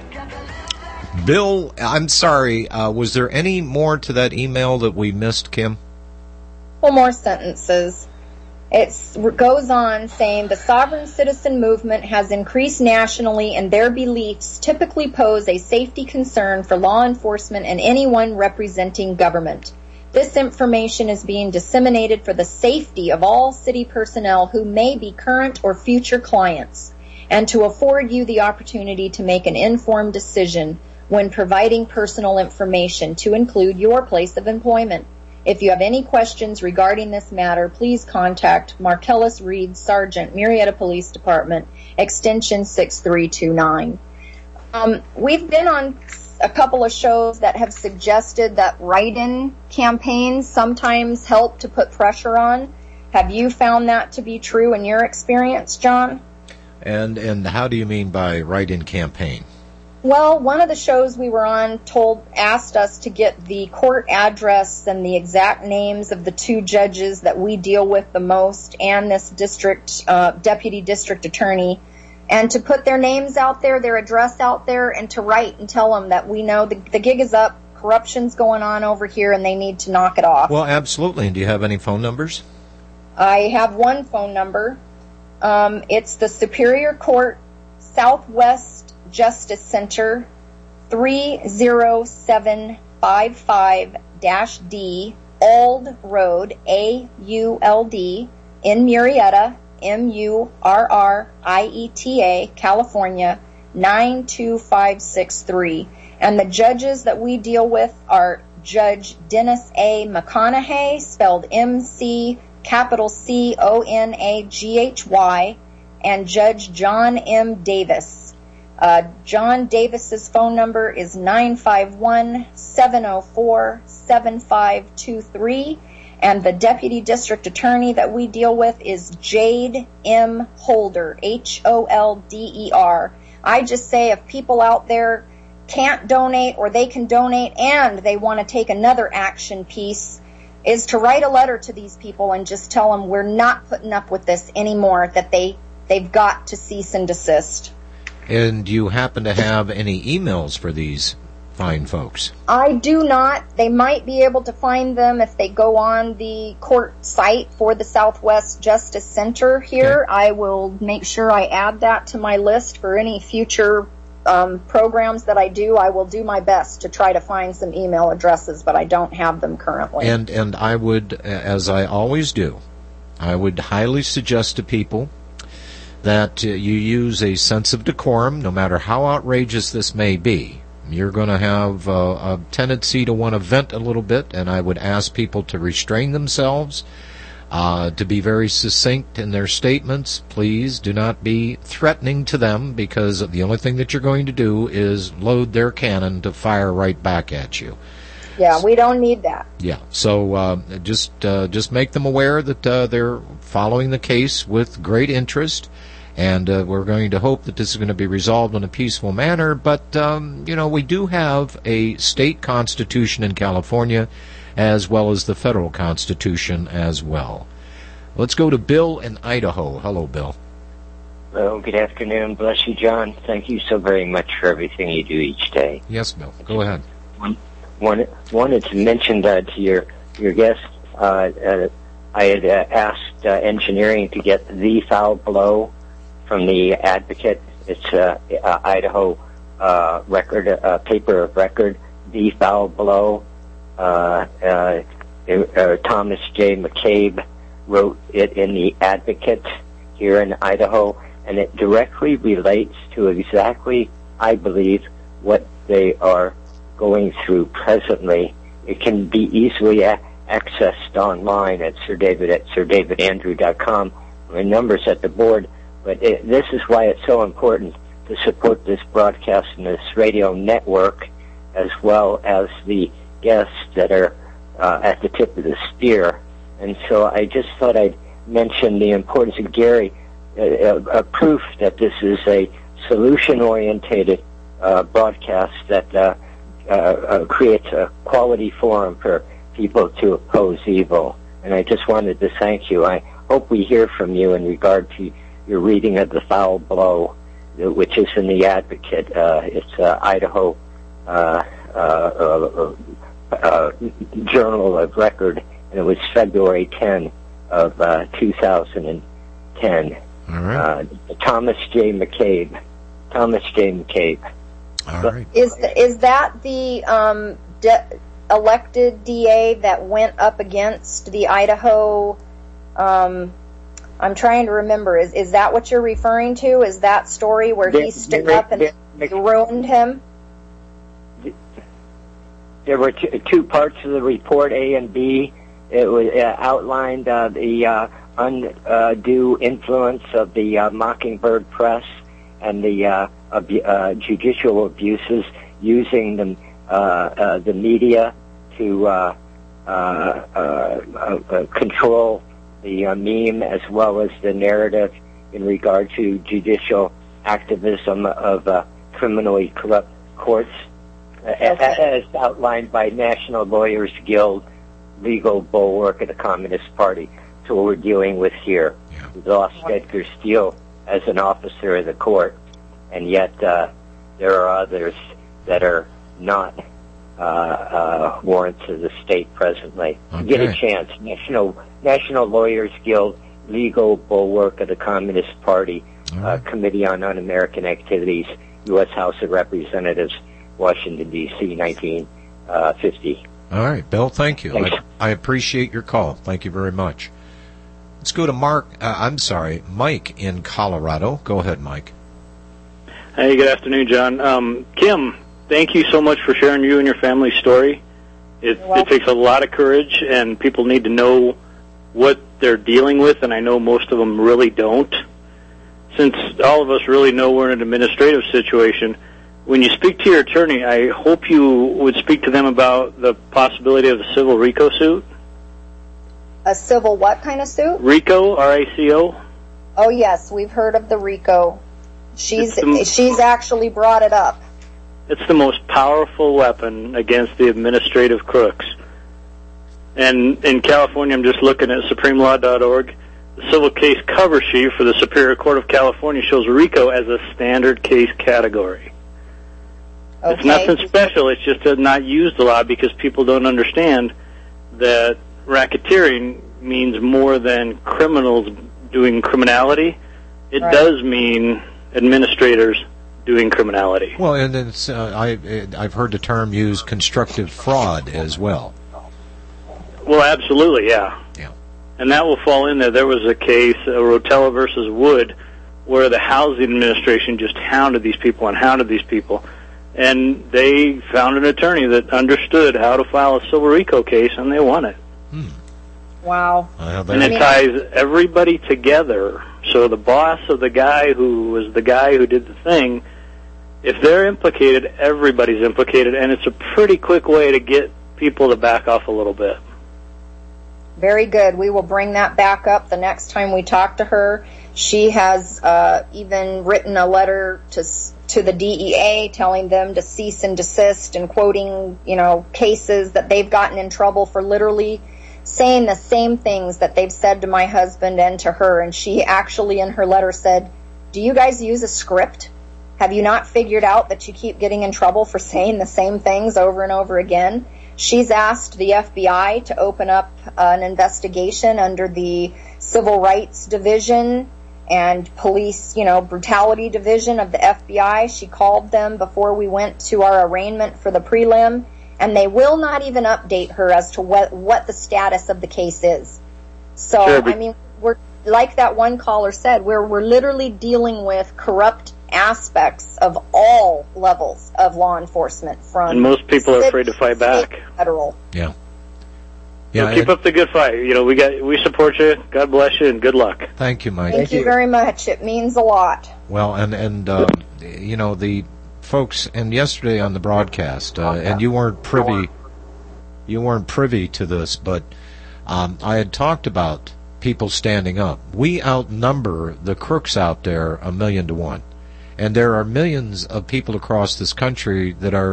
Bill, I'm sorry, uh, was there any more to that email that we missed, Kim? Well, more sentences. It goes on saying the sovereign citizen movement has increased nationally, and their beliefs typically pose a safety concern for law enforcement and anyone representing government. This information is being disseminated for the safety of all city personnel who may be current or future clients, and to afford you the opportunity to make an informed decision when providing personal information, to include your place of employment. If you have any questions regarding this matter, please contact Marcellus Reed, Sergeant, Murrieta Police Department, extension six three two nine. Um, we've been on a couple of shows that have suggested that write-in campaigns sometimes help to put pressure on. Have you found that to be true in your experience, John? And and how do you mean by write-in campaign? Well, one of the shows we were on told asked us to get the court address and the exact names of the two judges that we deal with the most, and this district uh, deputy district attorney, and to put their names out there, their address out there, and to write and tell them that we know the, the gig is up, corruption's going on over here, and they need to knock it off. Well, absolutely. And do you have any phone numbers? I have one phone number. Um, it's the Superior Court Southwest Justice Center, three oh seven five five D Auld Road, A U L D, in Murrieta, M U R R I E T A, California, nine two five six three. And the judges that we deal with are Judge Dennis A. McConaughey, spelled M C capital C O N A G H Y, and Judge John M. Davis. Uh, John Davis's phone number is nine five one, seven oh four, seven five two three, and the Deputy District Attorney that we deal with is Jade M. Holder, H O L D E R. I just say if people out there can't donate, or they can donate and they want to take another action piece, is to write a letter to these people and just tell them we're not putting up with this anymore, that they, they've got to cease and desist. And do you happen to have any emails for these fine folks? I do not. They might be able to find them if they go on the court site for the Southwest Justice Center here. Okay. I will make sure I add that to my list for any future um, programs that I do. I will do my best to try to find some email addresses, but I don't have them currently. And and I would, as I always do, I would highly suggest to people that uh, you use a sense of decorum, no matter how outrageous this may be. You're going to have uh, a tendency to want to vent a little bit, and I would ask people to restrain themselves, uh, to be very succinct in their statements. Please do not be threatening to them, because the only thing that you're going to do is load their cannon to fire right back at you. Yeah, we don't need that. Yeah, so uh, just uh, just make them aware that uh, they're following the case with great interest. And uh, we're going to hope that this is going to be resolved in a peaceful manner. But, um, you know, we do have a state constitution in California as well as the federal constitution as well. Let's go to Bill in Idaho. Hello, Bill. Hello, good afternoon. Bless you, John. Thank you so very much for everything you do each day. Yes, Bill. Go ahead. One, wanted to mention uh, to your, your guest, uh, uh, I had uh, asked uh, engineering to get the foul blow from the Advocate. It's uh, uh, Idaho uh, record, uh, paper of record, The Foul Blow. Uh, uh, uh, Thomas J. McCabe wrote it in the Advocate here in Idaho, and it directly relates to exactly, I believe, what they are going through presently. It can be easily a- accessed online at Sir David at sir david andrew dot com. My number's at the board. But it, this is why it's so important to support this broadcast and this radio network, as well as the guests that are uh, at the tip of the spear. And so I just thought I'd mention the importance of Gary, uh, uh, proof that this is a solution-oriented uh, broadcast that uh, uh, uh, creates a quality forum for people to oppose evil. And I just wanted to thank you. I hope we hear from you in regard to your reading of The Foul Blow, which is in the Advocate. Uh, it's uh, Idaho uh, uh, uh, uh, Journal of Record, and it was February tenth of uh, two thousand ten. All right. Uh, Thomas J. McCabe. Thomas J. McCabe. All right. Is the, is that the um, de- elected D A that went up against the Idaho? Um, I'm trying to remember. Is is that what you're referring to? Is that story where he stood there, up and there, there, ruined him? There were two, two parts of the report, A and B. It was uh, outlined uh, the uh, undue influence of the uh, Mockingbird Press and the uh, ab- uh, judicial abuses using the uh, uh, the media to uh, uh, uh, uh, control the uh, meme as well as the narrative in regard to judicial activism of uh, criminally corrupt courts, okay. as outlined by National Lawyers Guild, legal bulwark of the Communist Party. So what we're dealing with here. Yeah. We lost Edgar Steele as an officer of the court, and yet uh, there are others that are not uh, uh, warrants of the state presently. Okay. Get a chance. National National Lawyers Guild, Legal Bulwark of the Communist Party, uh, right. Committee on Un-American Activities, U S House of Representatives, Washington, D C, nineteen fifty. All right, Bill, thank you. Thanks. I, I appreciate your call. Thank you very much. Let's go to Mark, uh, I'm sorry, Mike in Colorado. Go ahead, Mike. Hey, good afternoon, John. Um, Kim, thank you so much for sharing you and your family's story. It, it takes a lot of courage, and people need to know what they're dealing with, and I know most of them really don't. Since all of us really know we're in an administrative situation, when you speak to your attorney, I hope you would speak to them about the possibility of a civil RICO suit. A civil what kind of suit? RICO, R I C O. Oh, yes, we've heard of the RICO. She's the, she's actually brought it up. It's the most powerful weapon against the administrative crooks. And in California, I'm just looking at Supreme Law dot org. The civil case cover sheet for the Superior Court of California shows RICO as a standard case category. Okay. It's nothing special. It's just not used a lot because people don't understand that racketeering means more than criminals doing criminality. It right. does mean administrators doing criminality. Well, and it's, uh, I, I've heard the term used constructive fraud as well. Well, absolutely, yeah. Yeah. And that will fall in there. There was a case, uh, Rotella versus Wood, where the housing administration just hounded these people and hounded these people. And they found an attorney that understood how to file a civil RICO case, and they won it. Hmm. Wow. Uh, and it ties everybody together. So the boss of the guy who was the guy who did the thing, if they're implicated, everybody's implicated, and it's a pretty quick way to get people to back off a little bit. Very good. We will bring that back up the next time we talk to her. She has uh, even written a letter to to the D E A telling them to cease and desist and quoting, you know, cases that they've gotten in trouble for literally saying the same things that they've said to my husband and to her. And she actually in her letter said, do you guys use a script? Have you not figured out that you keep getting in trouble for saying the same things over and over again? She's asked the F B I to open up uh, an investigation under the Civil Rights Division and Police, you know, Brutality Division of the F B I. She called them before we went to our arraignment for the prelim, and they will not even update her as to what, what the status of the case is. So, sure, I mean, we're like that one caller said, we're, we're literally dealing with corrupt aspects of all levels of law enforcement, from and most people are afraid to fight back. Federal. Yeah. Yeah. So keep up the good fight. You know, we got we support you. God bless you, and good luck. Thank you, Mike. Thank, Thank you, you very much. It means a lot. Well, and and uh, you know the folks, and yesterday on the broadcast, uh, and you weren't privy, you weren't privy to this, but um, I had talked about people standing up. We outnumber the crooks out there a million to one. And there are millions of people across this country that are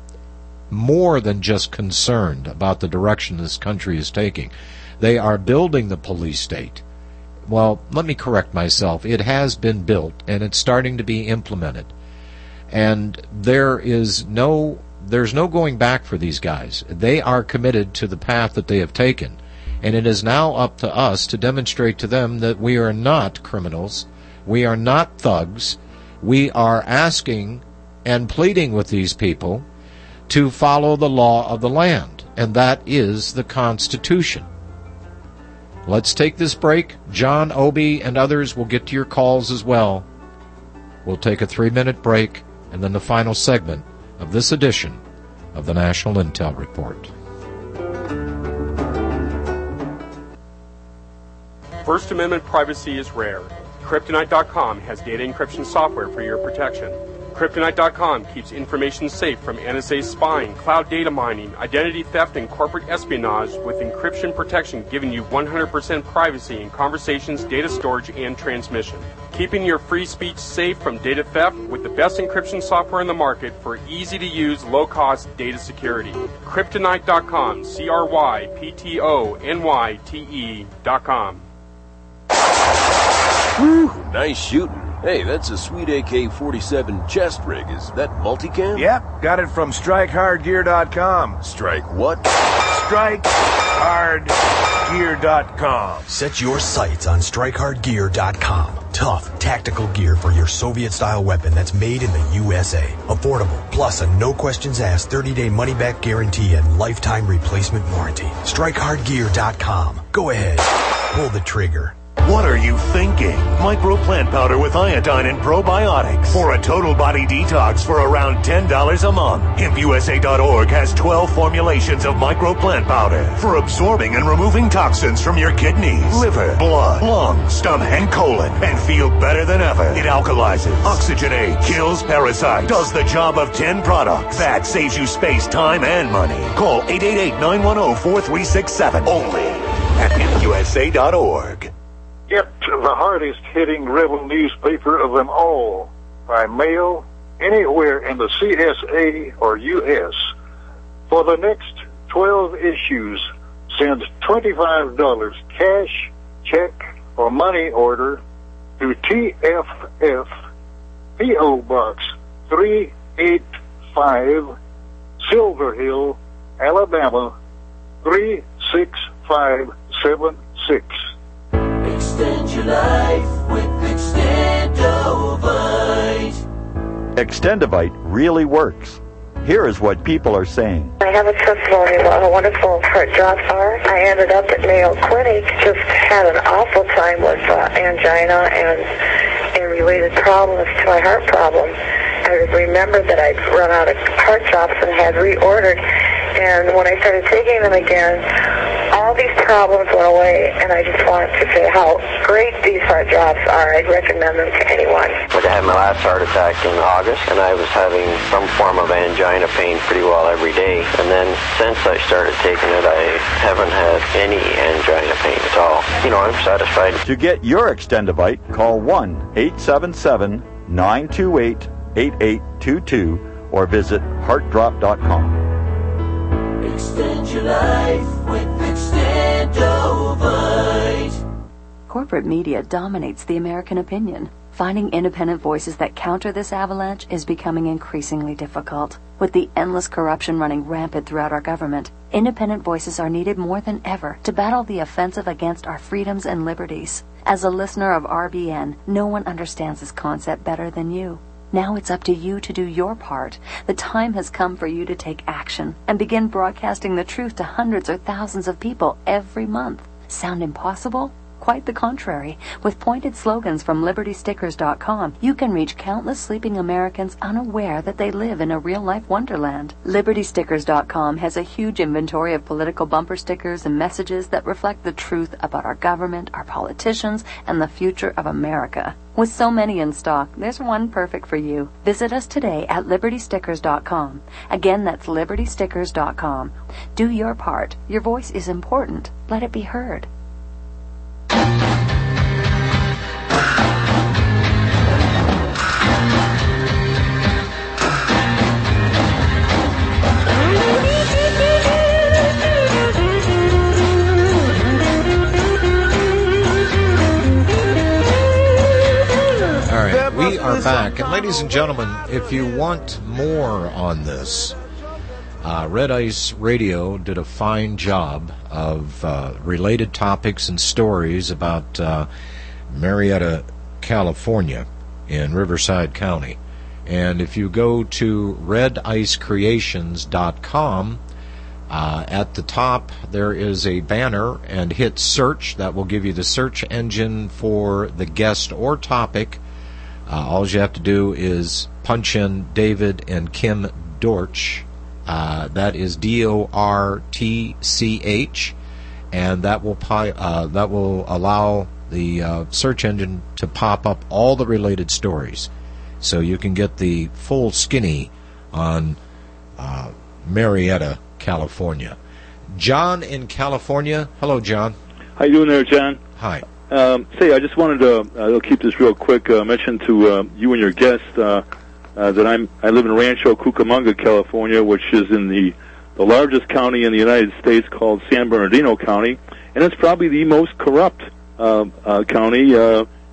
more than just concerned about the direction this country is taking. They are building the police state. Well, let me correct myself. It has been built, and it's starting to be implemented. And there is no, there's no going back for these guys. They are committed to the path that they have taken. And it is now up to us to demonstrate to them that we are not criminals. We are not thugs. We are asking and pleading with these people to follow the law of the land, and that is the Constitution. Let's take this break. John, Obi, and others will get to your calls as well. We'll take a three-minute break, and then the final segment of this edition of the National Intel Report. First Amendment privacy is rare. Kryptonite dot com has data encryption software for your protection. Kryptonite dot com keeps information safe from N S A spying, cloud data mining, identity theft, and corporate espionage with encryption protection giving you one hundred percent privacy in conversations, data storage, and transmission. Keeping your free speech safe from data theft with the best encryption software in the market for easy-to-use, low-cost data security. Kryptonite dot com, C R Y P T O N Y T E dot com. Woo! Whew, nice shooting. Hey, that's a sweet A K forty-seven chest rig. Is that multicam? Yep, got it from strike hard gear dot com. Strike what? strike hard gear dot com. Set your sights on strike hard gear dot com. Tough, tactical gear for your Soviet-style weapon that's made in the U S A. Affordable, plus a no-questions-asked thirty-day money-back guarantee and lifetime replacement warranty. strike hard gear dot com. Go ahead, pull the trigger. What are you thinking? Micro plant powder with iodine and probiotics for a total body detox for around ten dollars a month. hemp u s a dot org has twelve formulations of micro plant powder for absorbing and removing toxins from your kidneys, liver, blood, lungs, stomach, and colon, and feel better than ever. It alkalizes, oxygenates, kills parasites, does the job of ten products. That saves you space, time, and money. Call eight eight eight, nine one zero, four three six seven only at hemp u s a dot org. Get the hardest hitting rebel newspaper of them all by mail anywhere in the C S A or U S For the next twelve issues, send twenty-five dollars cash, check, or money order to T F F, P O Box three eight five, Silver Hill, Alabama three six five seven six. Extend your life with Extendovite. Extendovite really works. Here is what people are saying. I have a testimony about how wonderful heart drops are. I ended up at Mayo Clinic, just had an awful time with uh, angina and, and related problems to my heart problem. I remembered that I'd run out of heart drops and had reordered. And when I started taking them again, all these problems went away, and I just wanted to say how great these heart drops are. I'd recommend them to anyone. I had my last heart attack in August, and I was having some form of angina pain pretty well every day. And then since I started taking it, I haven't had any angina pain at all. You know, I'm satisfied. To get your Extendovite, call one eight seven seven, nine two eight, eight eight two two or visit heart drop dot com. Extend your life with Extendovite. Corporate media dominates the American opinion. Finding independent voices that counter this avalanche is becoming increasingly difficult. With the endless corruption running rampant throughout our government, independent voices are needed more than ever to battle the offensive against our freedoms and liberties. As a listener of R B N, no one understands this concept better than you. Now it's up to you to do your part. The time has come for you to take action and begin broadcasting the truth to hundreds or thousands of people every month. Sound impossible? Quite the contrary. With pointed slogans from liberty stickers dot com, you can reach countless sleeping Americans unaware that they live in a real-life wonderland. liberty stickers dot com has a huge inventory of political bumper stickers and messages that reflect the truth about our government, our politicians, and the future of America. With so many in stock, there's one perfect for you. Visit us today at liberty stickers dot com. Again, that's liberty stickers dot com. Do your part. Your voice is important. Let it be heard. We are back, and ladies and gentlemen, if you want more on this, uh, Red Ice Radio did a fine job of uh, related topics and stories about uh, Marietta, California, in Riverside County. And if you go to red ice creations dot com, uh, at the top there is a banner, and hit search. That will give you the search engine for the guest or topic. Uh, all you have to do is punch in David and Kim Dortch. Uh, that is D O R T C H, and that will pi- uh, that will allow the uh, search engine to pop up all the related stories, so you can get the full skinny on uh, Marietta, California. John in California. Hello, John. How you doing there, John? Hi. Um, say, I just wanted to, uh, I'll keep this real quick, uh, mention to uh, you and your guest uh, uh, that I'm, I live in Rancho Cucamonga, California, which is in the, the largest county in the United States called San Bernardino County, and it's probably the most corrupt uh, uh, county uh,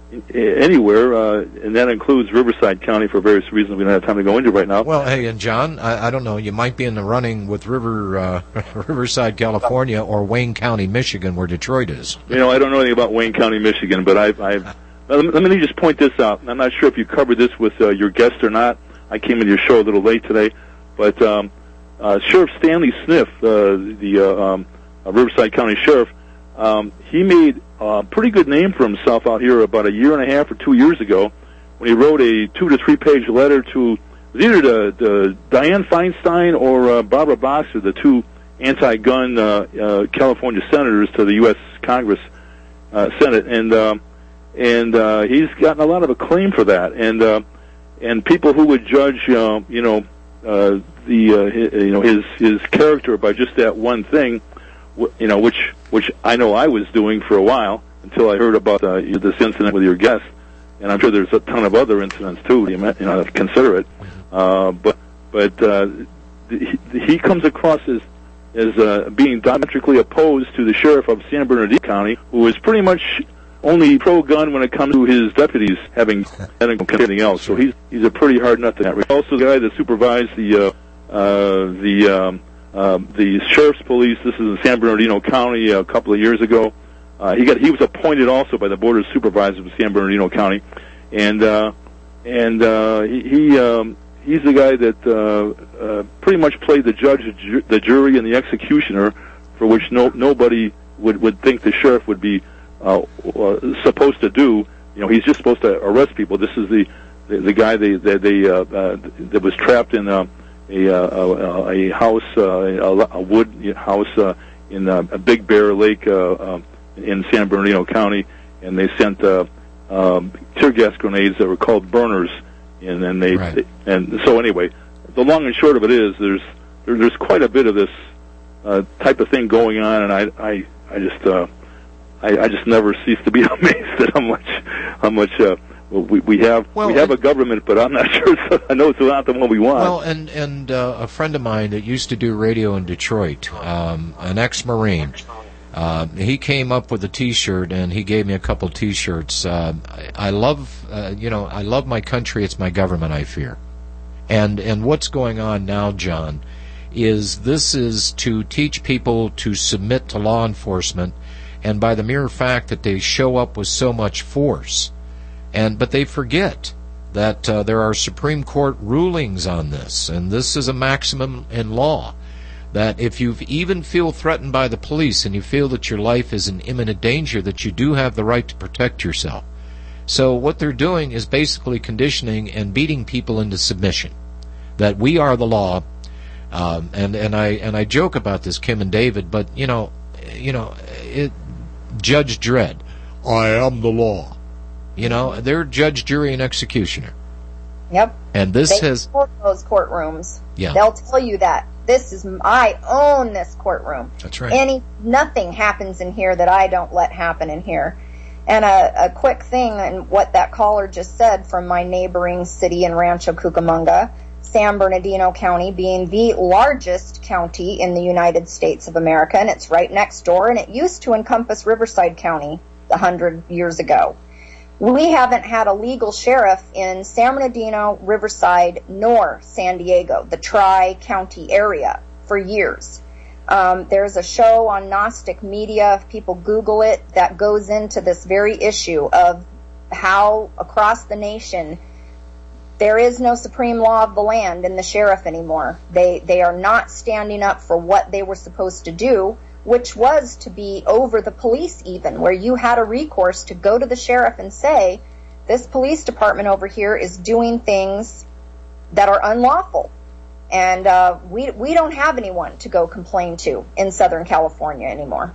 anywhere, uh, and that includes Riverside County for various reasons we don't have time to go into right now. Well, hey, and John, I, I don't know, you might be in the running with River uh, Riverside, California, or Wayne County, Michigan, where Detroit is. You know, I don't know anything about Wayne County, Michigan, but I've, I've let me just point this out. I'm not sure if you covered this with uh, your guest or not. I came into your show a little late today, but um, uh, Sheriff Stanley Sniff, uh, the uh, um, uh, Riverside County Sheriff, um, he made a pretty good name for himself out here about a year and a half or two years ago when he wrote a two to three page letter to it was either the, the Dianne Feinstein or uh, Barbara Boxer, the two anti-gun uh, uh, California senators to the U S Congress uh, Senate, and uh, and uh, he's gotten a lot of acclaim for that, and uh, and people who would judge uh, you know uh, the uh, his, you know his his character by just that one thing, you know which which I know I was doing for a while until I heard about uh, this incident with your guest, and I'm sure there's a ton of other incidents too. You know, to consider it, uh, but but uh, he, he comes across as as uh, being diametrically opposed to the sheriff of San Bernardino County, who is pretty much only pro-gun when it comes to his deputies having anything else. So he's he's a pretty hard nut to that. Also, the guy that supervised the uh, uh, the um, uh, the sheriff's police. This is in San Bernardino County a couple of years ago. Uh, he got he was appointed also by the board of supervisors of San Bernardino County, and uh, and uh, he. he um, He's the guy that uh, uh, pretty much played the judge, the jury, and the executioner, for which no, nobody would, would think the sheriff would be uh, uh, supposed to do. You know, he's just supposed to arrest people. This is the the, the guy they, they, they uh, uh, that was trapped in uh, a, a a house, uh, a, a wood house uh, in uh, a Big Bear Lake uh, uh, in San Bernardino County, and they sent uh, um, tear gas grenades that were called burners. And then they, right. they, and so anyway, the long and short of it is, there's there, there's quite a bit of this uh, type of thing going on, and I I I just uh, I, I just never cease to be amazed at how much how much uh, we we have well, we have a government, but I'm not sure. So I know it's not the one we want. Well, and and uh, a friend of mine that used to do radio in Detroit, um, an ex-Marine. Uh, he came up with a T-shirt, and he gave me a couple T-shirts. Uh, I, I love, uh, you know, I love my country. It's my government I fear. And and what's going on now, John, is this is to teach people to submit to law enforcement, and by the mere fact that they show up with so much force, and but they forget that uh, there are Supreme Court rulings on this, and this is a maximum in law. That if you even feel threatened by the police and you feel that your life is in imminent danger, that you do have the right to protect yourself. So what they're doing is basically conditioning and beating people into submission. That we are the law, um, and and I and I joke about this, Kim and David, but you know, you know, it, Judge Dredd, I am the law. You know, they're judge, jury, and executioner. Yep. And this they has those courtrooms. Yeah. They'll tell you that. This is, I own this courtroom. That's right. Any, nothing happens in here that I don't let happen in here. And a, a quick thing, and what that caller just said from my neighboring city in Rancho Cucamonga, San Bernardino County being the largest county in the United States of America, and it's right next door, and it used to encompass Riverside County a hundred years ago. We haven't had a legal sheriff in San Bernardino, Riverside, nor San Diego, the tri-county area, for years. Um, there's a show on Gnostic Media, if people Google it, that goes into this very issue of how across the nation there is no supreme law of the land in the sheriff anymore. They they are not standing up for what they were supposed to do, which was to be over the police even, where you had a recourse to go to the sheriff and say, this police department over here is doing things that are unlawful. And uh, we we don't have anyone to go complain to in Southern California anymore.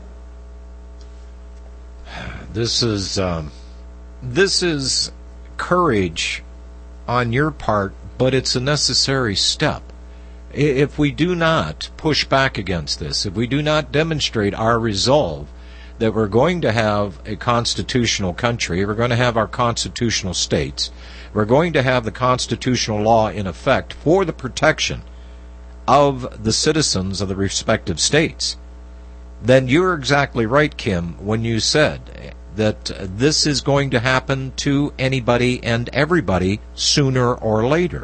This is um, this is courage on your part, but it's a necessary step. If we do not push back against this, if we do not demonstrate our resolve that we're going to have a constitutional country, we're going to have our constitutional states, we're going to have the constitutional law in effect for the protection of the citizens of the respective states, then you're exactly right, Kim, when you said that uh, this is going to happen to anybody and everybody sooner or later.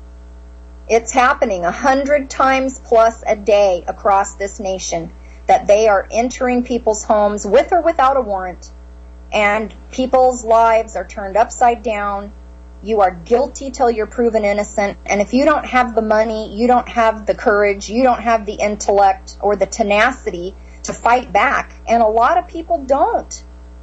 It's happening a hundred times plus a day across this nation, that they are entering people's homes with or without a warrant, and people's lives are turned upside down. You are guilty till you're proven innocent, and if you don't have the money, you don't have the courage, you don't have the intellect or the tenacity to fight back, and a lot of people don't.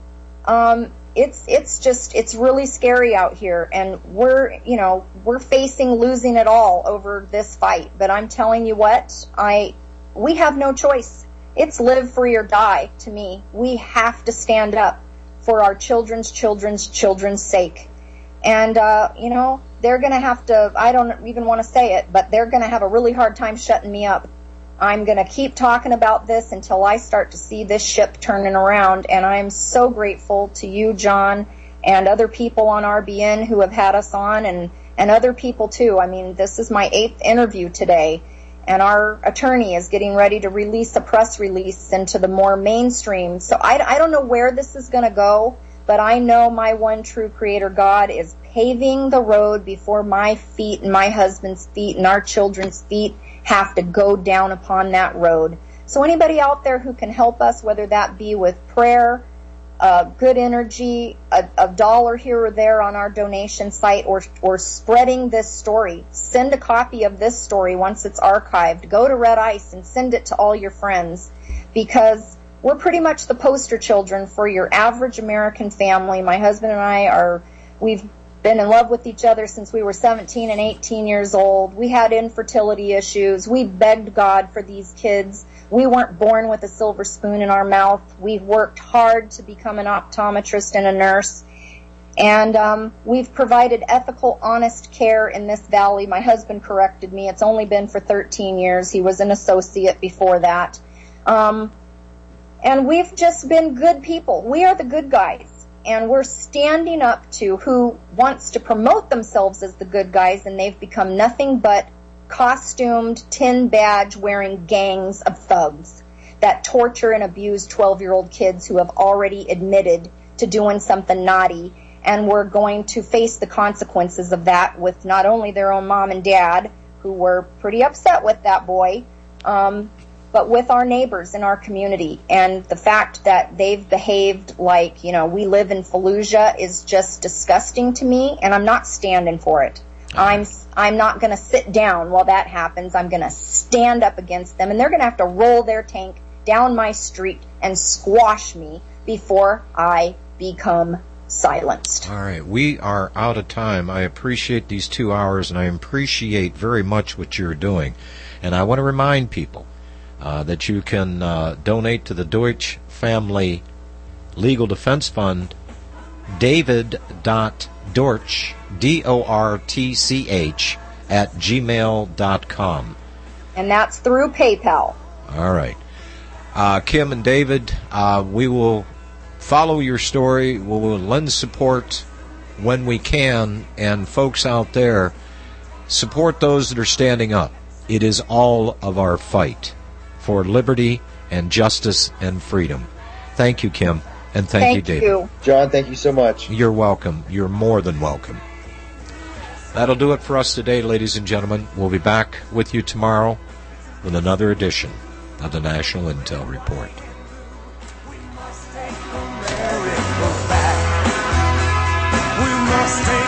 Um, it's it's just it's really scary out here, and we're you know we're facing losing it all over this fight. But I'm telling you what, I we have no choice. It's live free or die to me. We have to stand up for our children's children's children's sake, and uh, you know they're going to have to. I don't even want to say it, but they're going to have a really hard time shutting me up. I'm going to keep talking about this until I start to see this ship turning around, and I'm so grateful to you, John, and other people on R B N who have had us on, and, and other people too. I mean, this is my eighth interview today, and our attorney is getting ready to release a press release into the more mainstream. So I, I don't know where this is going to go, but I know my one true creator God is paving the road before my feet and my husband's feet and our children's feet have to go down upon that road. So anybody out there who can help us, whether that be with prayer, uh, good energy, a, a dollar here or there on our donation site, or or spreading this story, send a copy of this story once it's archived. Go to Red Ice and send it to all your friends, because we're pretty much the poster children for your average American family. My husband and I are, we've been in love with each other since we were seventeen and eighteen years old. We had infertility issues. We begged God for these kids. We weren't born with a silver spoon in our mouth. We worked hard to become an optometrist and a nurse. And um, we've provided ethical, honest care in this valley. My husband corrected me. It's only been for thirteen years. He was an associate before that. Um, and we've just been good people. We are the good guys. And we're standing up to who wants to promote themselves as the good guys, and they've become nothing but costumed, tin badge wearing gangs of thugs that torture and abuse twelve-year-old kids who have already admitted to doing something naughty, and we're going to face the consequences of that with not only their own mom and dad, who were pretty upset with that boy, um, but with our neighbors in our community. And the fact that they've behaved like, you know, we live in Fallujah is just disgusting to me, and I'm not standing for it. I'm I'm not going to sit down while that happens. I'm going to stand up against them, and they're going to have to roll their tank down my street and squash me before I become silenced. All right, we are out of time. I appreciate these two hours, and I appreciate very much what you're doing. And I want to remind people Uh, that you can uh, donate to the Deutsch Family Legal Defense Fund, david.dortch, D O R T C H, at gmail dot com. And that's through PayPal. All right. Uh, Kim and David, uh, we will follow your story. We will lend support when we can. And folks out there, support those that are standing up. It is all of our fight for liberty and justice and freedom. Thank you, Kim, and thank, thank you, David. You. John, thank you so much. You're welcome. You're more than welcome. That'll do it for us today, ladies and gentlemen. We'll be back with you tomorrow with another edition of the National Intel Report. We must take